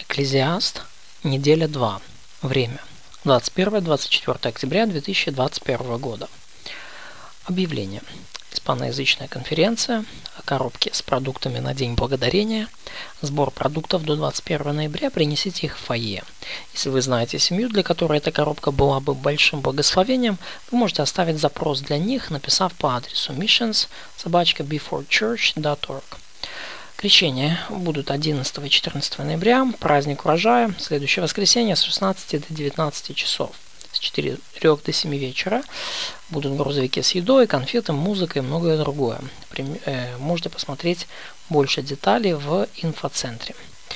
Экклезиаст, неделя 2. Время. 21-24 октября 2021 года. Объявление. Испаноязычная конференция о коробке с продуктами на День Благодарения. Сбор продуктов до 21 ноября. Принесите их в фойе. Если вы знаете семью, для которой эта коробка была бы большим благословением, вы можете оставить запрос для них, написав по адресу missions@beforechurch.org. Крещения будут 11 и 14 ноября, праздник урожая, следующее воскресенье с 16 до 19 часов. С 4 до 7 вечера будут грузовики с едой, конфеты, музыкой и многое другое. Можете посмотреть больше деталей в инфоцентре.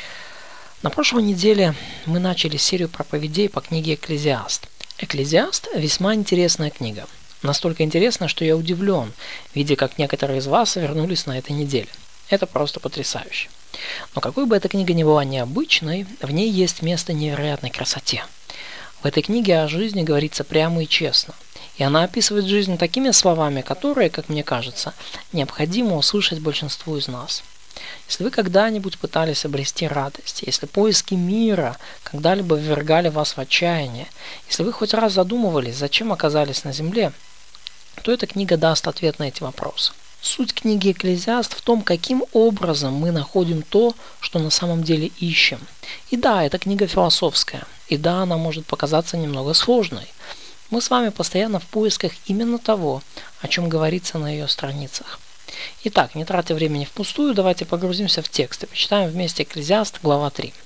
На прошлой неделе мы начали серию проповедей по книге «Экклезиаст». «Экклезиаст» – весьма интересная книга. Настолько интересная, что я удивлен, видя, как некоторые из вас вернулись на этой неделе. Это просто потрясающе. Но какой бы эта книга ни была необычной, в ней есть место невероятной красоте. В этой книге о жизни говорится прямо и честно. И она описывает жизнь такими словами, которые, как мне кажется, необходимо услышать большинству из нас. Если вы когда-нибудь пытались обрести радость, если поиски мира когда-либо ввергали вас в отчаяние, если вы хоть раз задумывались, зачем оказались на земле, то эта книга даст ответ на эти вопросы. Суть книги «Экклезиаст» в том, каким образом мы находим то, что на самом деле ищем. И да, эта книга философская. И да, она может показаться немного сложной. Мы с вами постоянно в поисках именно того, о чем говорится на ее страницах. Итак, не тратя времени впустую, давайте погрузимся в текст и почитаем вместе «Экклезиаст», глава 3.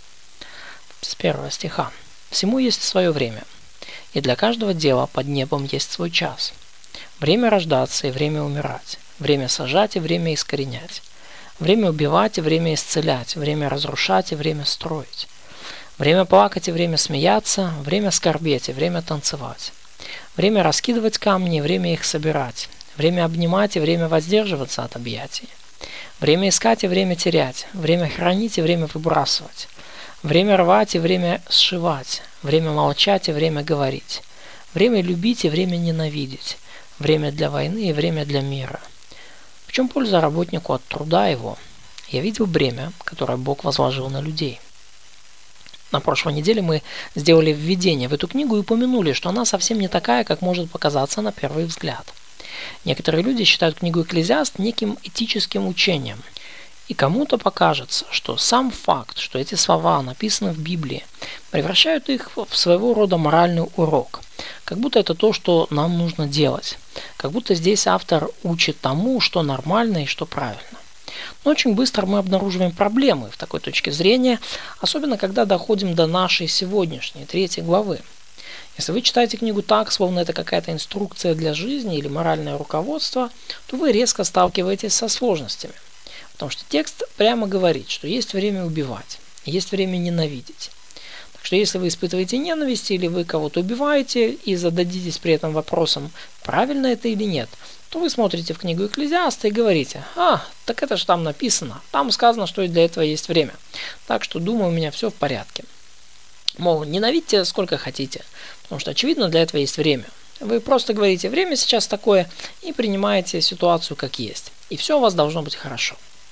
С 1 стиха. «Всему есть свое время, и для каждого дела под небом есть свой час. Время рождаться и время умирать. Время сажать и время искоренять. Время убивать и время исцелять. Время разрушать и время строить. Время плакать и время смеяться. Время скорбеть и время танцевать. Время раскидывать камни и время их собирать. Время обнимать и время воздерживаться от объятий. Время искать и время терять. Время хранить и время выбрасывать. Время рвать и время сшивать. Время молчать и время говорить. Время любить и время ненавидеть. Время для войны и время для мира. В чем польза работнику от труда его? Я видел бремя, которое Бог возложил на людей». На прошлой неделе мы сделали введение в эту книгу и упомянули, что она совсем не такая, как может показаться на первый взгляд. Некоторые люди считают книгу «Экклезиаст» неким этическим учением. И кому-то покажется, что сам факт, что эти слова написаны в Библии, превращают их в своего рода моральный урок. Как будто это то, что нам нужно делать. Как будто здесь автор учит тому, что нормально и что правильно. Но очень быстро мы обнаруживаем проблемы в такой точке зрения, особенно когда доходим до нашей сегодняшней, 3 главы. Если вы читаете книгу так, словно это какая-то инструкция для жизни или моральное руководство, то вы резко сталкиваетесь со сложностями. Потому что текст прямо говорит, что есть время убивать, есть время ненавидеть. Так что если вы испытываете ненависть или вы кого-то убиваете и зададитесь при этом вопросом, правильно это или нет, то вы смотрите в книгу «Экклезиаста» и говорите: так это же там написано, там сказано, что и для этого есть время. Так что, думаю, у меня все в порядке. Мол, ненавидьте сколько хотите, потому что, очевидно, для этого есть время. Вы просто говорите: время сейчас такое, и принимаете ситуацию как есть. И все у вас должно быть хорошо.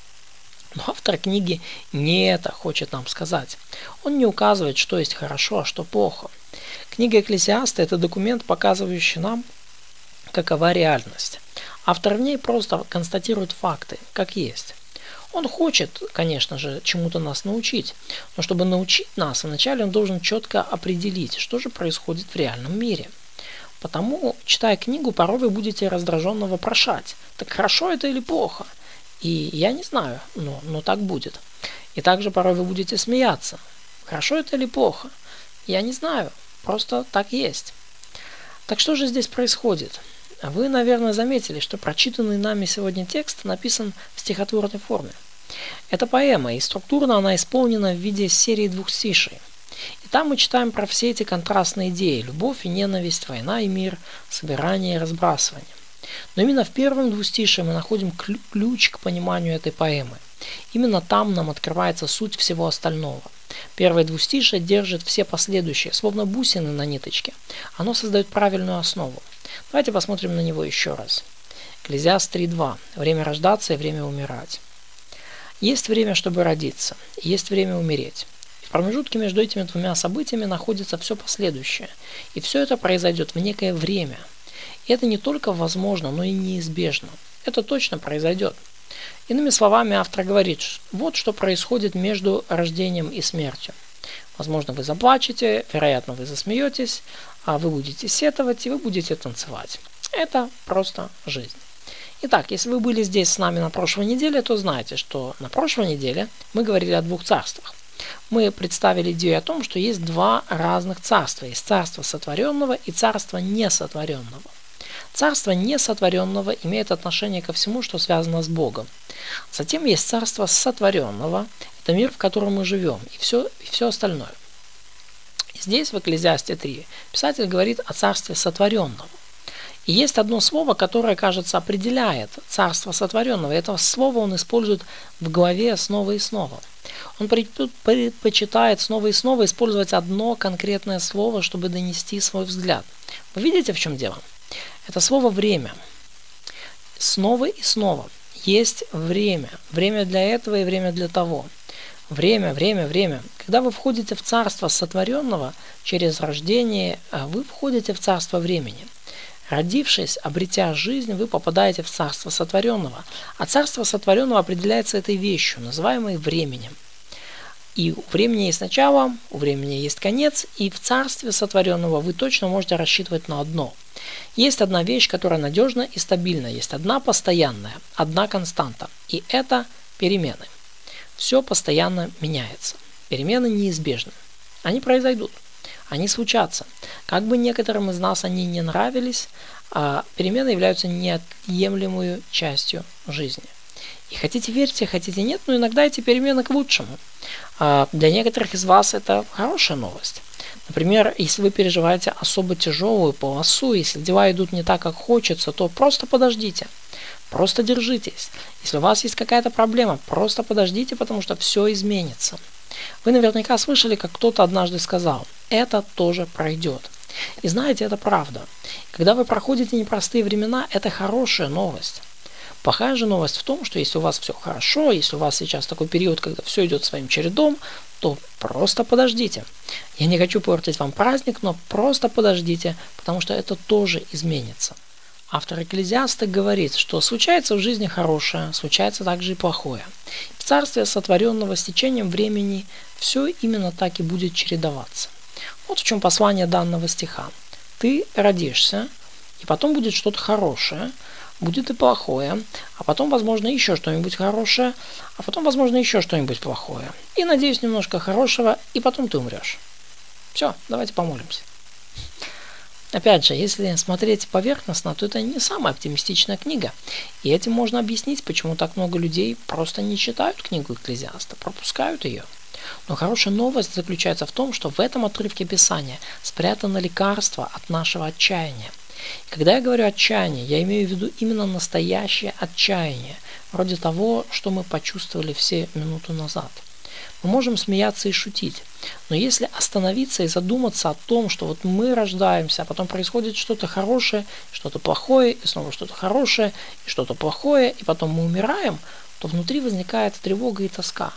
Но автор книги не это хочет нам сказать. Он не указывает, что есть хорошо, а что плохо. Книга «Экклезиаста» – это документ, показывающий нам, какова реальность. Автор в ней просто констатирует факты, как есть. Он хочет, конечно же, чему-то нас научить, но чтобы научить нас, вначале он должен четко определить, что же происходит в реальном мире. Потому, читая книгу, порой вы будете раздраженно вопрошать: так хорошо это или плохо? И я не знаю, но так будет. И также порой вы будете смеяться: хорошо это или плохо? Я не знаю, просто так есть. Так что же здесь происходит? Вы, наверное, заметили, что прочитанный нами сегодня текст написан в стихотворной форме. Это поэма, и структурно она исполнена в виде серии двухстишей. И там мы читаем про все эти контрастные идеи: любовь и ненависть, война и мир, собирание и разбрасывание. Но именно в первом двустишии мы находим ключ к пониманию этой поэмы. Именно там нам открывается суть всего остального. Первое двустишие держит все последующие, словно бусины на ниточке. Оно создает правильную основу. Давайте посмотрим на него еще раз. Экклезиаст 3.2. Время рождаться и время умирать. Есть время, чтобы родиться, есть время умереть. В промежутке между этими двумя событиями находится все последующее. И все это произойдет в некое время. И это не только возможно, но и неизбежно. Это точно произойдет. Иными словами, автор говорит, вот что происходит между рождением и смертью. Возможно, вы заплачете, вероятно, вы засмеетесь, а вы будете сетовать и вы будете танцевать. Это просто жизнь. Итак, если вы были здесь с нами на прошлой неделе, то знаете, что на прошлой неделе мы говорили о двух царствах. Мы представили идею о том, что есть два разных царства. Есть царство сотворенного и царство несотворенного. Царство несотворенного имеет отношение ко всему, что связано с Богом. Затем есть царство сотворенного. Это мир, в котором мы живем, и все остальное. И здесь, в Экклезиасте 3, писатель говорит о царстве сотворенного. И есть одно слово, которое, кажется, определяет царство сотворенного. И это слово он использует в главе снова и снова. Он предпочитает снова и снова использовать одно конкретное слово, чтобы донести свой взгляд. Вы видите, в чем дело? Это слово «время». Снова и снова. Есть время. Время для этого и время для того. Время, время, время. Когда вы входите в царство сотворенного через рождение, вы входите в царство времени. Родившись, обретя жизнь, вы попадаете в царство сотворенного. А царство сотворенного определяется этой вещью, называемой временем. И у времени есть начало, у времени есть конец, и в царстве сотворенного вы точно можете рассчитывать на одно. Есть одна вещь, которая надежна и стабильна, есть одна постоянная, одна константа, и это перемены. Все постоянно меняется. Перемены неизбежны. Они произойдут. Они случатся. Как бы некоторым из нас они не нравились, перемены являются неотъемлемой частью жизни. И хотите верьте, хотите нет, но иногда эти перемены к лучшему. Для некоторых из вас это хорошая новость. Например, если вы переживаете особо тяжелую полосу, если дела идут не так, как хочется, то просто подождите. Просто держитесь. Если у вас есть какая-то проблема, просто подождите, потому что все изменится. Вы наверняка слышали, как кто-то однажды сказал: это тоже пройдет. И знаете, это правда. Когда вы проходите непростые времена, это хорошая новость. Плохая же новость в том, что если у вас все хорошо, если у вас сейчас такой период, когда все идет своим чередом, то просто подождите. Я не хочу портить вам праздник, но просто подождите, потому что это тоже изменится. Автор Экклезиаста говорит, что случается в жизни хорошее, случается также и плохое. В царстве сотворенного с течением времени все именно так и будет чередоваться. Вот в чем послание данного стиха. Ты родишься, и потом будет что-то хорошее, будет и плохое, а потом, возможно, еще что-нибудь хорошее, а потом, возможно, еще что-нибудь плохое. И, надеюсь, немножко хорошего, и потом ты умрешь. Все, давайте помолимся. Опять же, если смотреть поверхностно, то это не самая оптимистичная книга. И этим можно объяснить, почему так много людей просто не читают книгу Экклезиаста, пропускают ее. Но хорошая новость заключается в том, что в этом отрывке Писания спрятано лекарство от нашего отчаяния. И когда я говорю отчаяние, я имею в виду именно настоящее отчаяние, вроде того, что мы почувствовали все минуту назад. Мы можем смеяться и шутить, но если остановиться и задуматься о том, что вот мы рождаемся, а потом происходит что-то хорошее, что-то плохое, и снова что-то хорошее, и что-то плохое, и потом мы умираем, то внутри возникает тревога и тоска.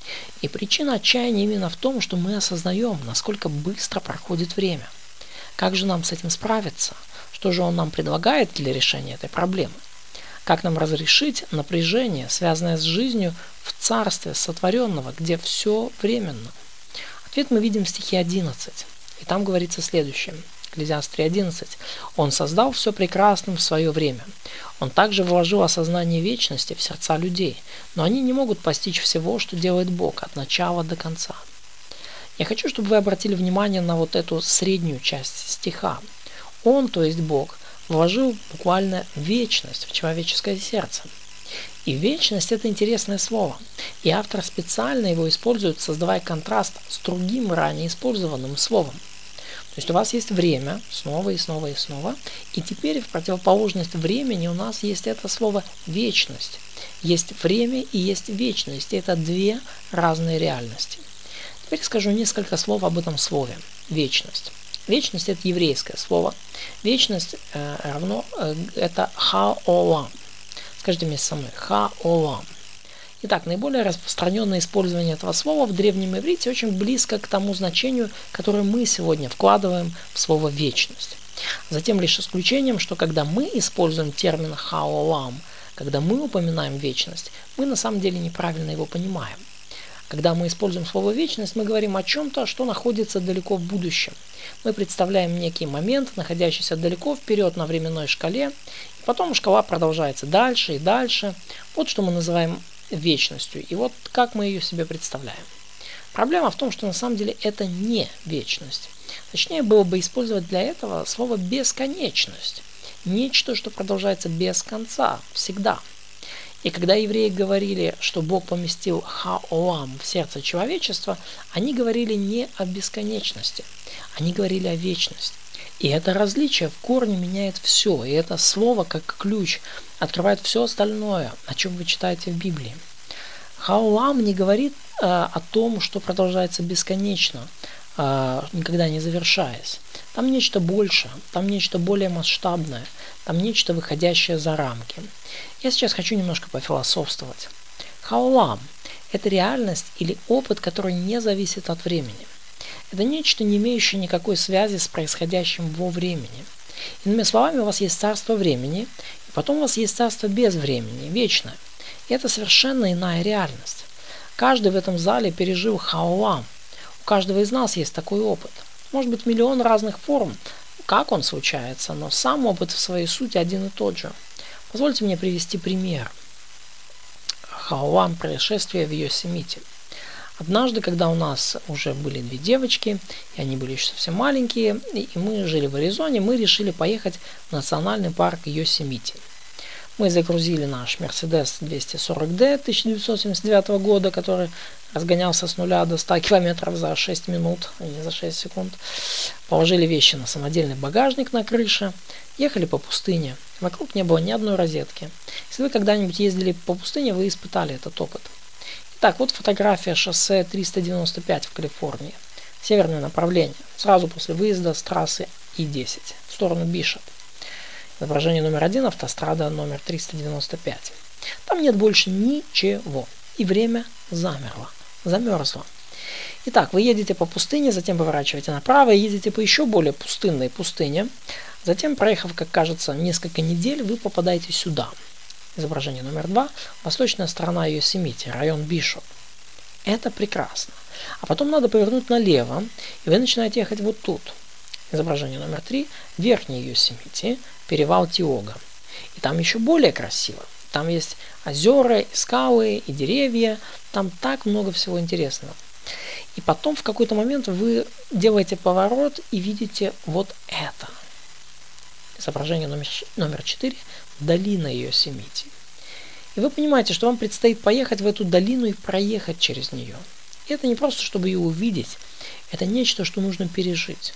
И причина отчаяния именно в том, что мы осознаем, насколько быстро проходит время. Как же нам с этим справиться? Что же он нам предлагает для решения этой проблемы? Как нам разрешить напряжение, связанное с жизнью в царстве сотворенного, где все временно? Ответ мы видим в стихе 11. И там говорится следующее. Экклезиаст 3:11. Он создал все прекрасным в свое время. Он также вложил осознание вечности в сердца людей, но они не могут постичь всего, что делает Бог от начала до конца. Я хочу, чтобы вы обратили внимание на вот эту среднюю часть стиха. Он, то есть Бог, вложил буквально вечность в человеческое сердце. И вечность – это интересное слово. И автор специально его использует, создавая контраст с другим ранее использованным словом. То есть у вас есть время, снова и снова и снова, и теперь в противоположность времени у нас есть это слово «вечность». Есть время и есть вечность. И это две разные реальности. Теперь скажу несколько слов об этом слове «вечность». Вечность – это еврейское слово. Вечность это хаолам. Скажите вместе со мной. Хаолам. Итак, наиболее распространенное использование этого слова в древнем иврите очень близко к тому значению, которое мы сегодня вкладываем в слово «вечность». Затем лишь исключением, что когда мы используем термин «хаолам», когда мы упоминаем вечность, мы на самом деле неправильно его понимаем. Когда мы используем слово «вечность», мы говорим о чем-то, что находится далеко в будущем. Мы представляем некий момент, находящийся далеко вперед на временной шкале, и потом шкала продолжается дальше и дальше. Вот что мы называем вечностью, и вот как мы ее себе представляем. Проблема в том, что на самом деле это не вечность. Точнее было бы использовать для этого слово «бесконечность». Нечто, что продолжается без конца, всегда. И когда евреи говорили, что Бог поместил хаолам в сердце человечества, они говорили не о бесконечности, они говорили о вечности. И это различие в корне меняет все, и это слово, как ключ, открывает все остальное, о чем вы читаете в Библии. Хаолам не говорит о том, что продолжается бесконечно, никогда не завершаясь. Там нечто большее, там нечто более масштабное, там нечто выходящее за рамки. Я сейчас хочу немножко пофилософствовать. Хаолам – это реальность или опыт, который не зависит от времени. Это нечто, не имеющее никакой связи с происходящим во времени. Иными словами, у вас есть царство времени, и потом у вас есть царство без времени, вечное. И это совершенно иная реальность. Каждый в этом зале пережил хаолам. У каждого из нас есть такой опыт. Может быть, миллион разных форм, как он случается, но сам опыт в своей сути один и тот же. Позвольте мне привести пример. Хаолам происшествия в Йосемите. Однажды, когда у нас уже были две девочки, и они были еще совсем маленькие, и мы жили в Аризоне, мы решили поехать в национальный парк Йосемите. Мы загрузили наш Mercedes 240D 1979 года, который разгонялся с 0 до 100 км за 6 минут, а не за 6 секунд. Положили вещи на самодельный багажник на крыше, ехали по пустыне. Вокруг не было ни одной розетки. Если вы когда-нибудь ездили по пустыне, вы испытали этот опыт. Итак, вот фотография шоссе 395 в Калифорнии. Северное направление, сразу после выезда с трассы И-10 в сторону Бишоп. Изображение номер 1, автострада номер 395. Там нет больше ничего. И время замерзло. Итак, вы едете по пустыне, затем поворачиваете направо и едете по еще более пустынной пустыне. Затем, проехав, как кажется, несколько недель, вы попадаете сюда. Изображение номер 2. Восточная сторона Йосемити, район Бишоп. Это прекрасно. А потом надо повернуть налево, и вы начинаете ехать вот тут. Изображение номер 3. Верхний Йосемити, перевал Тиога. И там еще более красиво. Там есть озера, и скалы, и деревья. Там так много всего интересного. И потом в какой-то момент вы делаете поворот и видите вот это. Изображение номер 4. Долина Йосемити. И вы понимаете, что вам предстоит поехать в эту долину и проехать через нее. И это не просто, чтобы ее увидеть. Это нечто, что нужно пережить.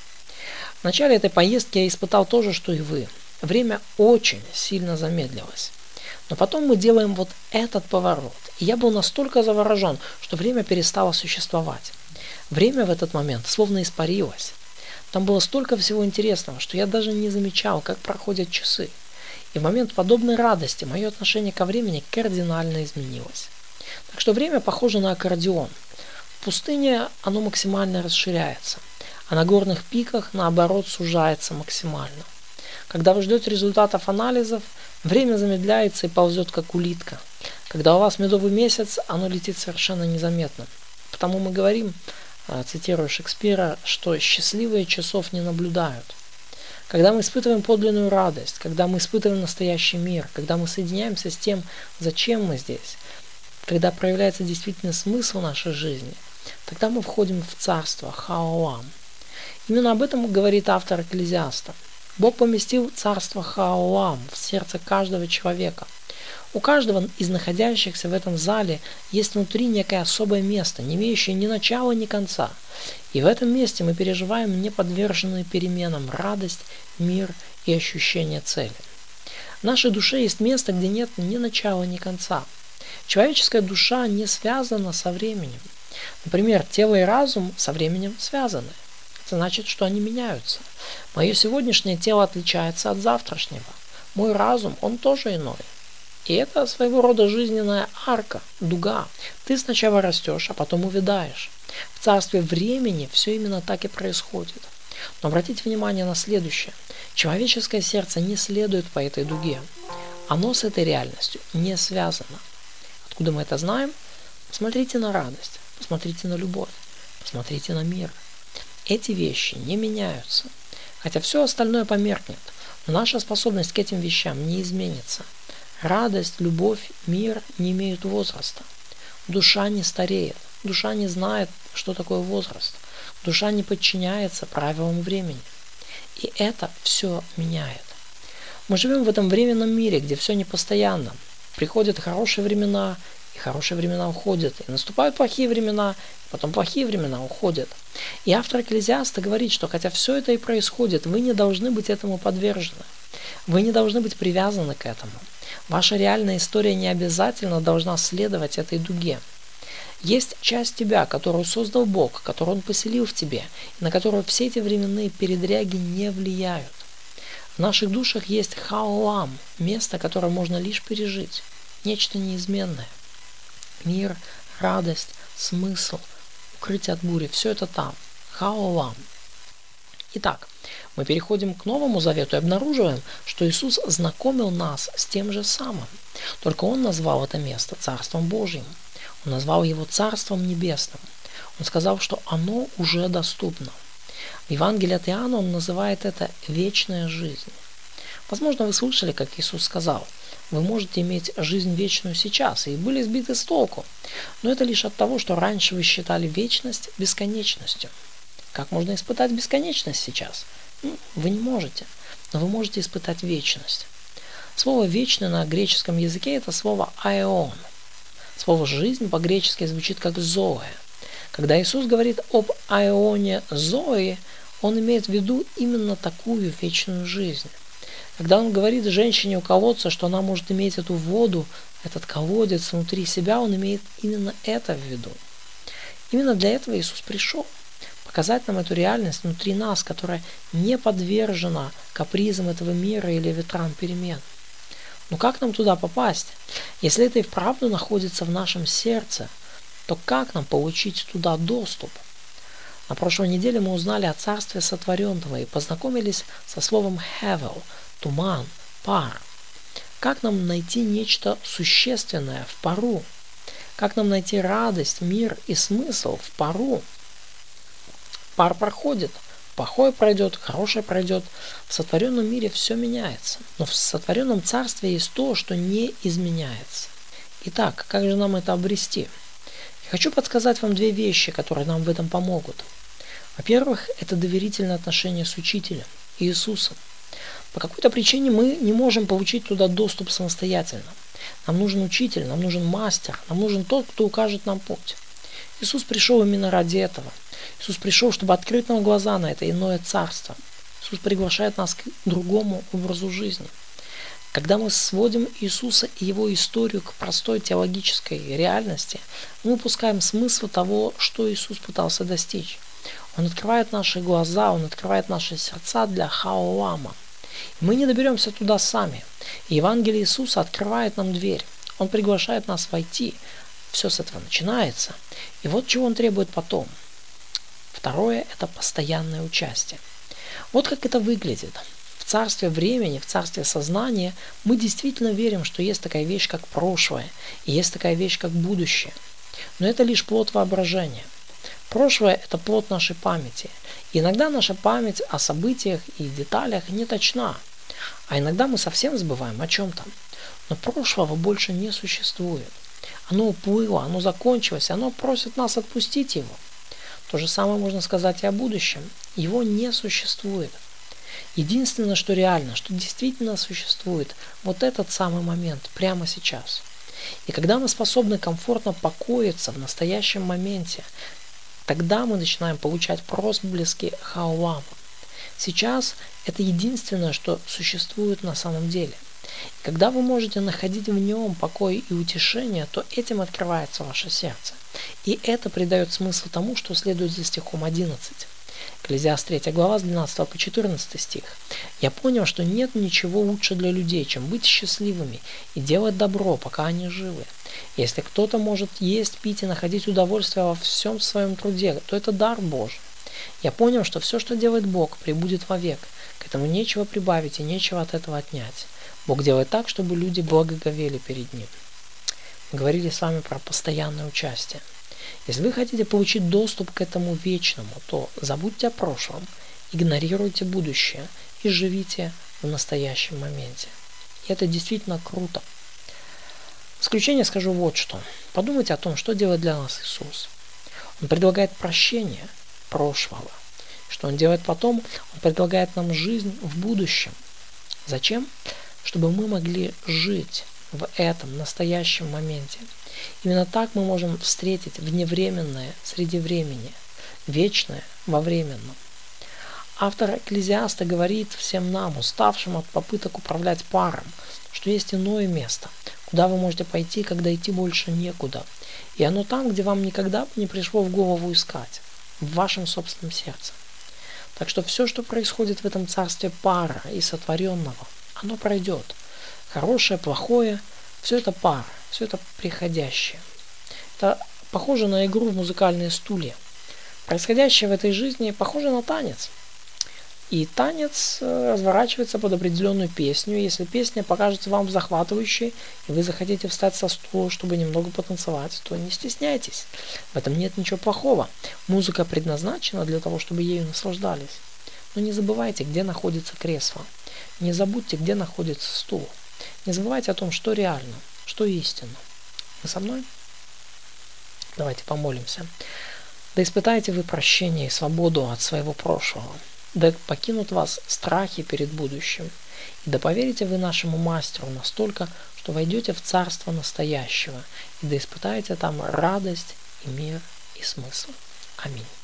В начале этой поездки я испытал то же, что и вы. Время очень сильно замедлилось. Но потом мы делаем вот этот поворот. И я был настолько заворожен, что время перестало существовать. Время в этот момент словно испарилось. Там было столько всего интересного, что я даже не замечал, как проходят часы. И в момент подобной радости мое отношение ко времени кардинально изменилось. Так что время похоже на аккордеон. В пустыне оно максимально расширяется, а на горных пиках, наоборот, сужается максимально. Когда вы ждете результатов анализов, время замедляется и ползет как улитка. Когда у вас медовый месяц, оно летит совершенно незаметно. Потому мы говорим, цитирую Шекспира, что счастливые часов не наблюдают. Когда мы испытываем подлинную радость, когда мы испытываем настоящий мир, когда мы соединяемся с тем, зачем мы здесь, когда проявляется действительно смысл нашей жизни, тогда мы входим в царство Хаолам. Именно об этом говорит автор Экклезиаста. Бог поместил царство Хаолам в сердце каждого человека. У каждого из находящихся в этом зале есть внутри некое особое место, не имеющее ни начала, ни конца. И в этом месте мы переживаем неподверженные переменам радость, мир и ощущение цели. В нашей душе есть место, где нет ни начала, ни конца. Человеческая душа не связана со временем. Например, тело и разум со временем связаны. Это значит, что они меняются. Мое сегодняшнее тело отличается от завтрашнего. Мой разум, он тоже иной. И это своего рода жизненная арка, дуга. Ты сначала растешь, а потом увядаешь. В царстве времени все именно так и происходит. Но обратите внимание на следующее. Человеческое сердце не следует по этой дуге. Оно с этой реальностью не связано. Откуда мы это знаем? Посмотрите на радость, посмотрите на любовь, посмотрите на мир. Эти вещи не меняются. Хотя все остальное померкнет, но наша способность к этим вещам не изменится. Радость, любовь, мир не имеют возраста. Душа не стареет, душа не знает, что такое возраст. Душа не подчиняется правилам времени. И это все меняет. Мы живем в этом временном мире, где все непостоянно. Приходят хорошие времена, и хорошие времена уходят. И наступают плохие времена, и потом плохие времена уходят. И автор Экклезиаста говорит, что хотя все это и происходит, вы не должны быть этому подвержены. Вы не должны быть привязаны к этому. Ваша реальная история не обязательно должна следовать этой дуге. Есть часть тебя, которую создал Бог, которую Он поселил в тебе, и на которую все эти временные передряги не влияют. В наших душах есть хаолам, место, которое можно лишь пережить, нечто неизменное. Мир, радость, смысл, укрытие от бури, все это там. Хаолам. Итак, мы переходим к Новому Завету и обнаруживаем, что Иисус знакомил нас с тем же самым. Только Он назвал это место Царством Божьим. Он назвал его Царством Небесным. Он сказал, что оно уже доступно. В Евангелии от Иоанна Он называет это вечная жизнь. Возможно, вы слышали, как Иисус сказал: вы можете иметь жизнь вечную сейчас, и были сбиты с толку. Но это лишь от того, что раньше вы считали вечность бесконечностью. Как можно испытать бесконечность сейчас? Вы не можете, но вы можете испытать вечность. Слово «вечный» на греческом языке – это слово «аэон». Слово «жизнь» по-гречески звучит как «зоэ». Когда Иисус говорит об аэоне зои, Он имеет в виду именно такую вечную жизнь. Когда Он говорит женщине у колодца, что она может иметь эту воду, этот колодец внутри себя, Он имеет именно это в виду. Именно для этого Иисус пришел. Показать нам эту реальность внутри нас, которая не подвержена капризам этого мира или ветрам перемен. Но как нам туда попасть? Если это и вправду находится в нашем сердце, то как нам получить туда доступ? На прошлой неделе мы узнали о царстве сотворенного и познакомились со словом «hevel» – туман, пар. Как нам найти нечто существенное в пару? Как нам найти радость, мир и смысл в пару? Пар проходит, плохое пройдет, хорошее пройдет. В сотворенном мире все меняется. Но в сотворенном царстве есть то, что не изменяется. Итак, как же нам это обрести? Я хочу подсказать вам две вещи, которые нам в этом помогут. Во-первых, это доверительное отношение с Учителем, Иисусом. По какой-то причине мы не можем получить туда доступ самостоятельно. Нам нужен учитель, нам нужен мастер, нам нужен тот, кто укажет нам путь. Иисус пришел именно ради этого. Иисус пришел, чтобы открыть нам глаза на это иное царство. Иисус приглашает нас к другому образу жизни. Когда мы сводим Иисуса и Его историю к простой теологической реальности, мы упускаем смысл того, что Иисус пытался достичь. Он открывает наши глаза, Он открывает наши сердца для хаолама. Мы не доберемся туда сами. И Евангелие Иисуса открывает нам дверь. Он приглашает нас войти. Все с этого начинается. И вот чего Он требует потом. Второе – это постоянное участие. Вот как это выглядит. В царстве времени, в царстве сознания мы действительно верим, что есть такая вещь, как прошлое, и есть такая вещь, как будущее. Но это лишь плод воображения. Прошлое – это плод нашей памяти. И иногда наша память о событиях и деталях не точна. А иногда мы совсем забываем о чем-то. Но прошлого больше не существует. Оно уплыло, оно закончилось, оно просит нас отпустить его. То же самое можно сказать и о будущем. Его не существует. Единственное, что реально, что действительно существует, вот этот самый момент, прямо сейчас. И когда мы способны комфортно покоиться в настоящем моменте, тогда мы начинаем получать проблески хаолама. Сейчас это единственное, что существует на самом деле. И когда вы можете находить в нем покой и утешение, то этим открывается ваше сердце. И это придает смысл тому, что следует за стихом 11. Экклезиаст 3 глава с 12 по 14 стих. «Я понял, что нет ничего лучше для людей, чем быть счастливыми и делать добро, пока они живы. Если кто-то может есть, пить и находить удовольствие во всем своем труде, то это дар Божий. Я понял, что все, что делает Бог, пребудет вовек. К этому нечего прибавить и нечего от этого отнять. Бог делает так, чтобы люди благоговели перед Ним». Мы говорили с вами про постоянное участие. Если вы хотите получить доступ к этому вечному, то забудьте о прошлом, игнорируйте будущее и живите в настоящем моменте. И это действительно круто. В исключение скажу вот что. Подумайте о том, что делает для нас Иисус. Он предлагает прощение прошлого. Что Он делает потом? Он предлагает нам жизнь в будущем. Зачем? Чтобы мы могли жить в этом настоящем моменте. Именно так мы можем встретить вневременное среди времени, вечное во временном. Автор Экклезиаста говорит всем нам, уставшим от попыток управлять паром, что есть иное место, куда вы можете пойти, когда идти больше некуда. И оно там, где вам никогда бы не пришло в голову искать, в вашем собственном сердце. Так что все, что происходит в этом царстве пара и сотворенного, оно пройдет. Хорошее, плохое, все это пара, все это приходящее. Это похоже на игру в музыкальные стулья. Происходящее в этой жизни похоже на танец. И танец разворачивается под определенную песню. Если песня покажется вам захватывающей, и вы захотите встать со стула, чтобы немного потанцевать, то не стесняйтесь. В этом нет ничего плохого. Музыка предназначена для того, чтобы ею наслаждались. Но не забывайте, где находится кресло. Не забудьте, где находится стул. Не забывайте о том, что реально, что истинно. Вы со мной? Давайте помолимся. Да испытайте вы прощение и свободу от своего прошлого. Да покинут вас страхи перед будущим. И да поверите вы нашему мастеру настолько, что войдете в царство настоящего. И да испытаете там радость и мир и смысл. Аминь.